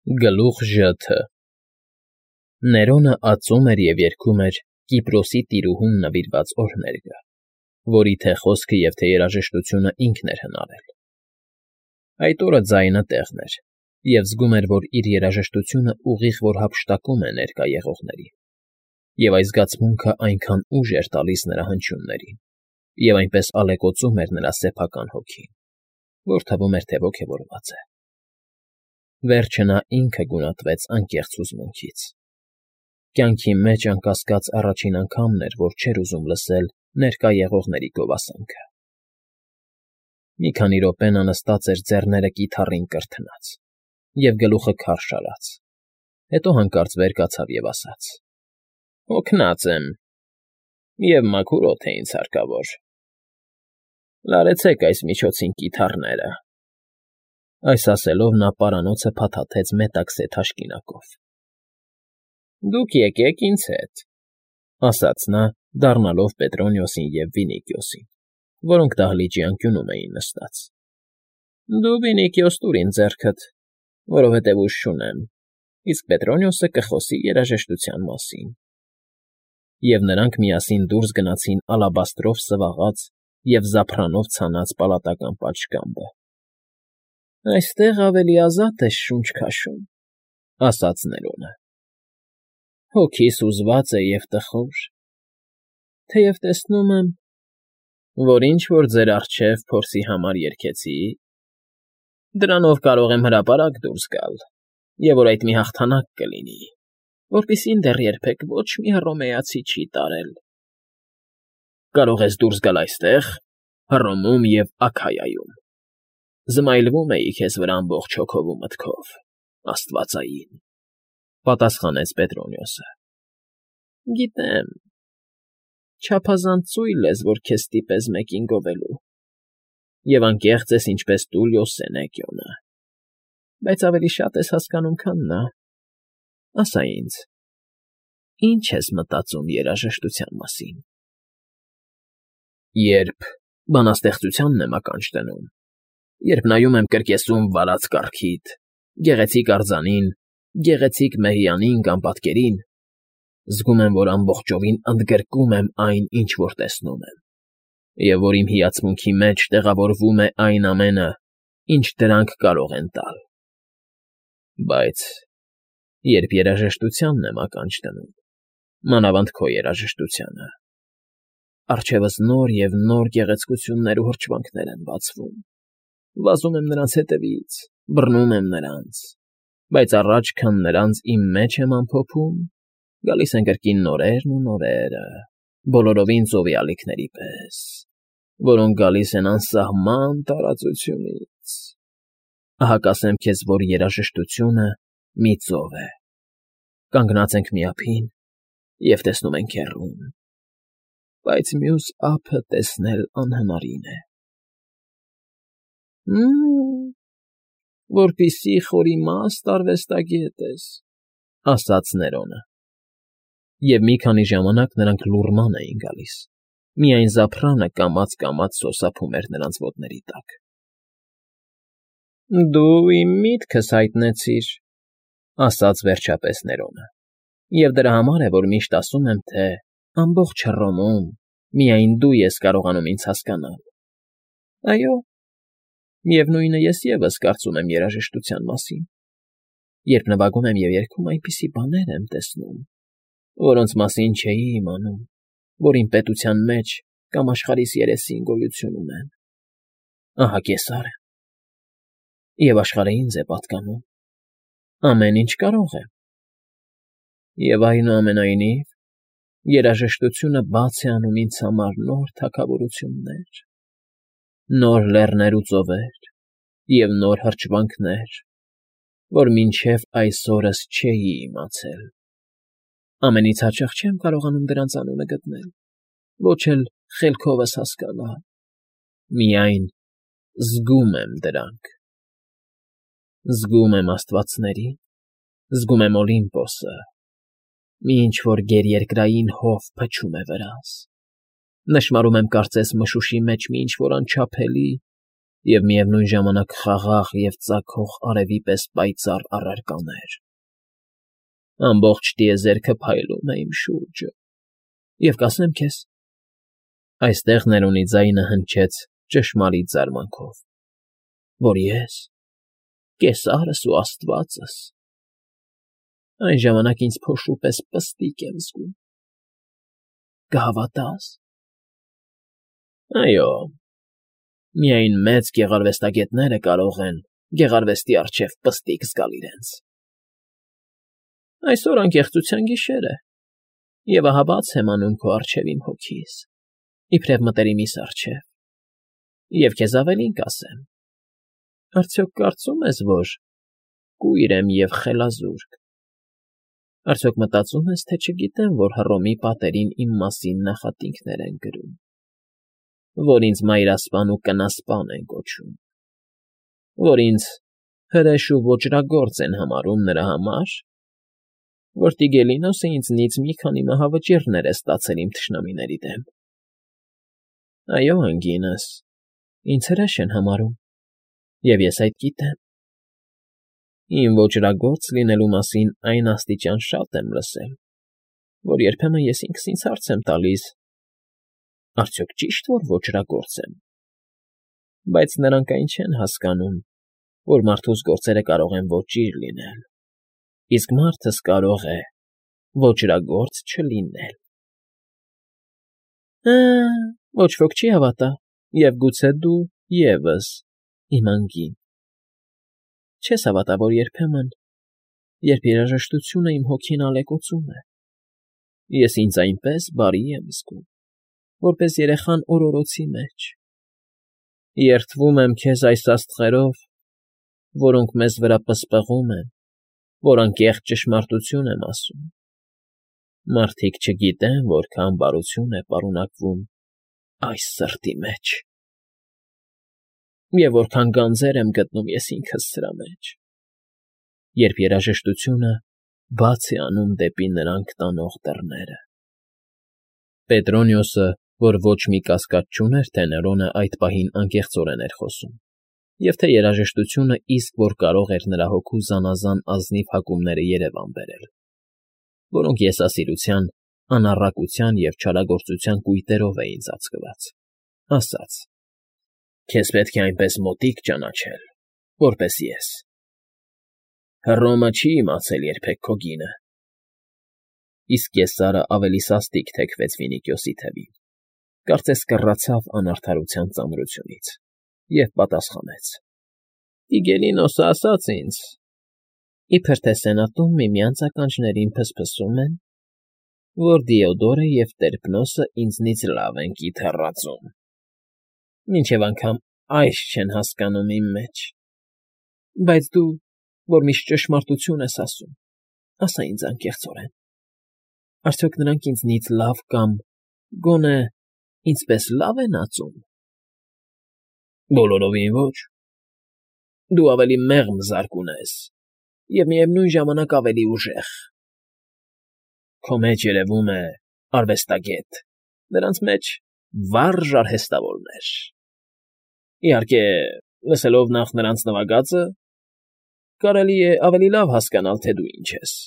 Գլուխ ԺԹ Ներոնը ածում էր և երգում էր Կիպրոսի տիրուհուն նվիրված օրհներգը, որի թե խոսքը և թե երաժշտությունը ինքն էր հնարել։ Այդ օրը ձայնը տեղն էր, և զգում էր, որ իր երաժշտությունը ուղիղ որ հափշտակում է ներկա եղողներին, և այս զգացմունքը այնքան ուժ էր տալիս նրա հնչյուններին, և այնպես ալեկոծում էր նրա սեփական հոգին, որ թվում էր, թե ոգևորված է։ Վերջը նա ինքը գունատվեց անկեղծ հուզմունքից։ Կյանքի մեջ անկասկած առաջին անգամն էր, որ չէր ուզում լսել ներկա եղողների գովասանքը։ Մի քանի րոպե նա նստած էր ձեռները կիթառին կրթնած և գլուխը քարշ արած, հետո հանկարծ վեր կացավ և ասաց. «Հոգնած եմ, և մաքուր օդ է ինձ հարկավոր։ Լարեցեք այս միջոցին կիթառները»։ Այս ասելով նա պարանոցը փաթաթեց մետաքսե թաշկինակով։ «Դուք եկեք ինձ հետ», ասաց նա, դառնալով Պետրոնիոսին և Վինիքիոսին, որոնք դահլիճի անկյունում էին նստած։ «Դու, Վինիքիոս, տուր ինձ ձեռքդ, որովհետև ուժ չունեմ, իսկ Պետրոնիոսը կխոսի երաժշտության մասին»։ Եվ նրանք միասին դուրս գնացին ալաբաստրով սվաղած և զափրանով ցանած պալատական պատշգամբը։ «Այստեղ ավելի ազատ ես շունչ քաշում», ասաց Ներոնը։ «Հոգիս հուզված է և տխուր, թեև տեսնում եմ, որ ինչ֊որ ձեր առջև փորձի համար երգեցի, դրանով կարող եմ հրապարակ դուրս գալ, և որ այդ մի հաղթանակ կլինի, որպիսին դեռ երբեք ոչ մի հռոմեացի չի տարել։ Կարող ես դուրս գալ այստեղ, Հռոմում և Աքայայում։ Զմայլվում էի քեզ վրա ամբողջ հոգով ու մտքով, աստվածային», պատասխանեց Պետրոնիոսը։ «Գիտեմ, չափազանց ծույլ ես, որ քեզ ստիպես մեկին գովելու, և անկեղծ ես ինչպես Տուլիոս Սենեկիոնը, բայց ավելի շատ ես հասկանում, քան նա։ Ասա ինձ, ի՞նչ ես մտածում երաժշտության մասին»։ «Երբ բանաստեղծությանն եմ ականջ դնում, երբ նայում եմ կրկեսում վարած կառքիդ, գեղեցիկ արձանին, գեղեցիկ մեհյանին կամ պատկերին, զգում եմ, որ ամբողջովին ընդգրկում եմ այն, ինչ որ տեսնում եմ, և որ իմ հիացմունքի մեջ տեղավորվում է այն ամենը, ինչ դրանք կարող են տալ։ Բայց երբ երաժշտությանն եմ ականջ դնում, մանավանդ քո երաժշտությանը, առջևս նոր և նոր գեղեցկություններ ու հրճվանքներ են բացվում, վազում եմ նրանց հետևից, բռնում եմ նրանց, բայց առաջ քան նրանց իմ մեջ եմ ամփոփում, գալիս են կրկին նորերն ու նորերը, բոլորովին ծովի ալիքների պես, որոնք գալիս են անսահման տարածությունից։ Ահա կասեմ քեզ, որ երաժշտությունը մի ծով է։ Կանգնած ենք մի ափին և տեսնում ենք հեռվում, բայց մյուս ափը տեսնել անհնարին է։ Որպիսի խորիմաստ արվեստագետ ես, ասաց Ներոնը։ Եվ մի քանի ժամանակ նրանք լուռման էին գալիս, միայն զափրանը կամաց֊կամաց սոսափում էր նրանց ոտների տակ։ «Դու իմ միտքս հայտնեցիր», ասաց վերջապես Ներոնը, «և դրա համար է, որ միշտ ասում եմ, թե ամբողջ Հռոմում միայն դու ես կարողանում ինձ հասկանալ։ Այո, միևնույնը ես ևս կարծում եմ երաժշտության մասին։ Երբ նվագում եմ և երգում, այնպիսի բաներ եմ տեսնում, որոնց մասին չէի իմանում, որ իմ պետության մեջ կամ աշխարհիս երեսին գոյություն ունեն։ Ահա Կեսարը։ Եվ աշխարհը ինձ է պատկանում։ Ամեն ինչ կարող եմ։ Եվ այնուամենայնիվ, երաժշտությունը բաց է անում ինձ համար նոր թագավորություններ, նոր լեռներ ու ծովեր և նոր հրճվանքներ, որ մինչև այսօրս չէի իմացել։ Ամենից հաճախ չեմ կարողանում դրանց անունը գտնել, ոչ էլ խելքովս հասկանալ, միայն զգում եմ դրանք։ Զգում եմ աստվածներին, զգում եմ Օլիմպոսը, մի ինչ֊որ գերերկրային հով փչում է վրաս, նշմարում եմ կարծես մշուշի մեջ մի ինչ֊որ անչափելի Եվ միևնույն ժամանակ խաղաղ և ծագող արևի պես պայծառ առարկաներ։ Ամբողջ տիեզերքը փայլում է իմ շուրջը, և կասեմ քեզ, այստեղ Ներոնի ձայնը հնչեց ճշմարիտ զարմանքով, որ ես, կեսարս ու աստվածս, այն ժամանակ ինձ փոշու պես պստիկ եմ զգում։ Կհավատա՞ս։ Այո, միայն մեծ գեղարվեստագետները կարող են գեղարվեստի առջև պստիկ զգալ իրենց։ Այսօր անկեղծության գիշեր է, և ահա բաց եմ անում քո առջև իմ հոգիս, իբրև մտերիմիս առջև, և քեզ ավելին կասեմ. արդյոք կարծում ես, որ կույր եմ և խելազուրկ։ Արդյոք մտածում ես, թե չգիտեմ, որ Հռոմի պատերին իմ մասին նախատինքներ են գրում, որ ինձ մայրասպան ու կնասպան են կոչում, որ ինձ հրեշ ու ոճրագործ են համարում նրա համար, որ Տիգելինոսը ինձնից մի քանի մահավճիռներ է ստացել իմ թշնամիների դեմ։ Այո, անգինս, ինձ հրեշ են համարում, և ես այդ գիտեմ։ Իմ ոճրագործ լինելու մասին այն աստիճան շատ եմ լսել, որ երբեմն ես ինքս ինձ հարց եմ տալիս. արդյոք ճի՞շտ որ ոճրագործ եմ։ Բայց նրանք այն չեն հասկանում, որ մարդուս գործերը կարող են ոճիր լինել, իսկ մարդս կարող է ոճրագործ չլինել։ Ոչ ոք չի հավատա, և գուցե դու ևս, իմ անգին։ Չես հավատա, որ երբեմն, երբ երաժշտությունը իմ հոգին ալեկոծում է, ես ինձ այնպես բարի եմ զգում, որպես երեխան օրորոցի մեջ։ Երդվում եմ քեզ այս աստղերով, որոնք մեզ վրա պսպղում են, որ անկեղծ ճշմարտություն եմ ասում։ Մարդիկ չգիտեն, որքան բարություն է պարունակվում այս սրտի մեջ, և որքան գանձեր եմ գտնում ես ինքս սրա մեջ, երբ երաժշտությունը բաց է անում դեպի նրանք տանող դռները։ Պետրոնիոսը, որ ոչ մի կասկած չուներ, թե Ներոնը այդ պահին անկեղծորեն էր խոսում, և թե երաժշտությունը իսկ որ կարող էր նրա հոգու զանազան ազնիվ հակումները երևան բերել, որոնք եսասիրության, անառակության և չարագործության կույտերով էին ծածկված, ասաց. «Քեզ պետք է այնպես մոտիկ ճանաչել, որպես ես։ Հռոմը չի իմացել երբեք քո գինը»։ Իսկ Կեսարը ավելի սաստիկ թեքվեց Վինիկիոսի թևին, կարծես կռացավ անարդարության ծանրությունից, և պատասխանեց. «Տիգելինոսը ասաց ինձ, իբր թե սենատում միմյանց ականջներին փսփսում են, որ Դիոդորը և Տերպնոսը ինձնից լավ են կիթ հեռացում, մինչև անգամ այս չեն հասկանում իմ մեջ։ Բայց դու, որ միշտ ճշմարտություն ես ասում, ասա ինձ անկեղծորեն, արդյոք նրանք ինձնից լավ կամ գոնե ինձպես լավ են ածում»։ Բոլորովին ոչ։ Դու ավելի մեղմ զարկ ունես և միևնույն ժամանակ ավելի ուժեղ։ Քո մեջ երևում է արվեստագետ, նրանց մեջ վառ արհեստավորներ։ Իհարկե, լսելով նախ նրանց նվագածը, կարելի է ավելի լավ հասկանալ, թե դու ինչ ես։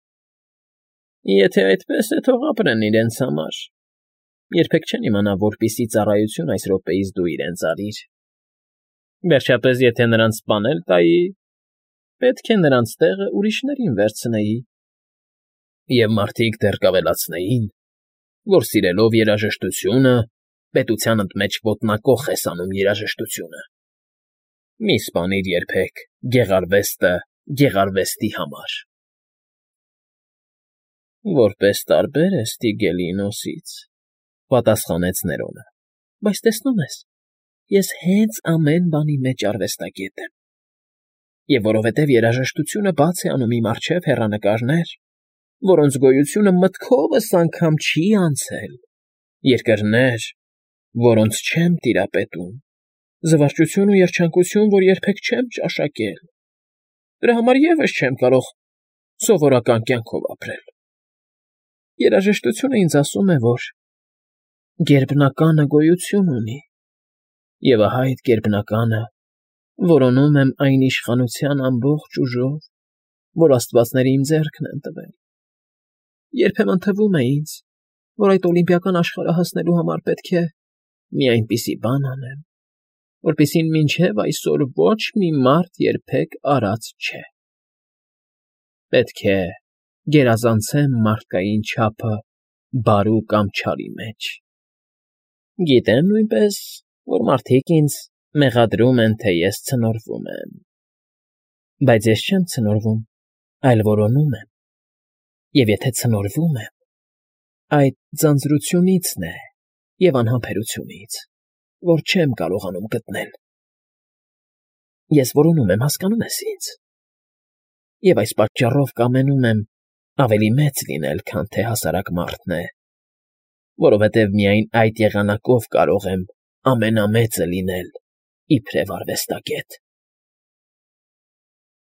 Եթե այդպես է, թող ապրեն իրենց համար, երբեք չեն իմանա, որպիսի ծառայություն այս րոպեիս դու իրենց արիր։ Վերջապես, եթե նրանց սպանել տայի, պետք է նրանց տեղը ուրիշներին վերցնեի, և մարդիկ դեռ կավելացնեին, որ սիրելով երաժշտությունը, պետությանդ մեջ ոտնակոխ ես անում երաժշտությունը։ Մի սպանիր երբեք գեղարվեստը գեղարվեստի համար։ Որպես տարբեր ես Տիգելինոսից, պատասխանեց Ներոնը, բայց տեսնում ես, ես հենց ամեն բանի մեջ արվեստագետ եմ, և որովհետև երաժշտությունը բաց է անում իմ առջև հեռանկարներ, որոնց գոյությունը մտքովս անգամ չի անցել, երկրներ, որոնց չեմ տիրապետում, զվարճություն ու երջանկություն, որ երբեք չեմ ճաշակել, դրա համար ևս չեմ կարող սովորական կյանքով ապրել։ Երաժշտությունը ինձ ասում է, որ գերբնականը գոյություն ունի, և ահա այդ գերբնականը որոնում եմ այն իշխանության ամբողջ ուժով, որ աստվածները իմ ձեռքն են տվել։ Երբեմն թվում է ինձ, որ այդ օլիմպիական աշխարհը հասնելու համար պետք է մի այնպիսի բան անեմ, որպեսզի մինչև այսօր ոչ մի մարդ երբեք արած չէ։ Պետք է գերազանցեմ մարդկային չափը բարու կամ չարի մեջ։ Գիտեմ նույնպես, որ մարդիկ ինձ մեղադրում են, թե ես ցնորվում եմ, բայց ես չեմ ցնորվում, այլ որոնում եմ, և եթե ցնորվում եմ, այդ ձանձրությունիցն է և անհամբերությունից, որ չեմ կարողանում գտնել։ Ես որոնում եմ, հասկանո՞ւմ ես ինձ, և այս պատճառով կամենում եմ ավելի մեծ լինել, քան թե հասարակ մարդն է, որովհետև միայն այդ եղանակով կարող եմ ամենամեծը լինել, իբրև արվեստագետ։